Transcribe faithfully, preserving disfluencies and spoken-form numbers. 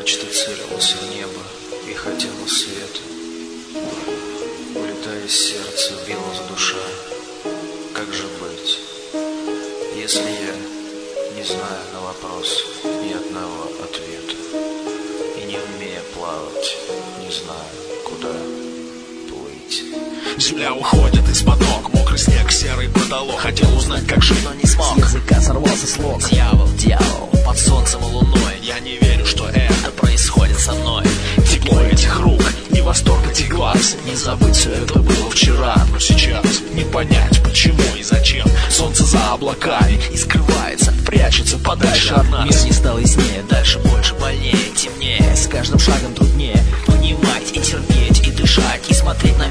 Мачты целилась в небо и хотела света. Улетая из сердца, билась душа. Как же быть, если я не знаю на вопрос ни одного ответа, и не умея плавать, не знаю, куда плыть? Земля уходит из-под ног, мокрый снег, серый потолок. Хотел узнать, как жить, но не смог. С языка сорвался слог. Дьявол, дьявол, под солнцем и луной. Я не верю, что это происходит со мной. Тепло этих рук и восторг этих глаз. Не забыть, все это было вчера, но сейчас не понять, почему и зачем. Солнце за облаками и скрывается, прячется подальше от нас. Мир не стал яснее, дальше больше, больнее, темнее. С каждым шагом труднее понимать и терпеть, и дышать, и смотреть на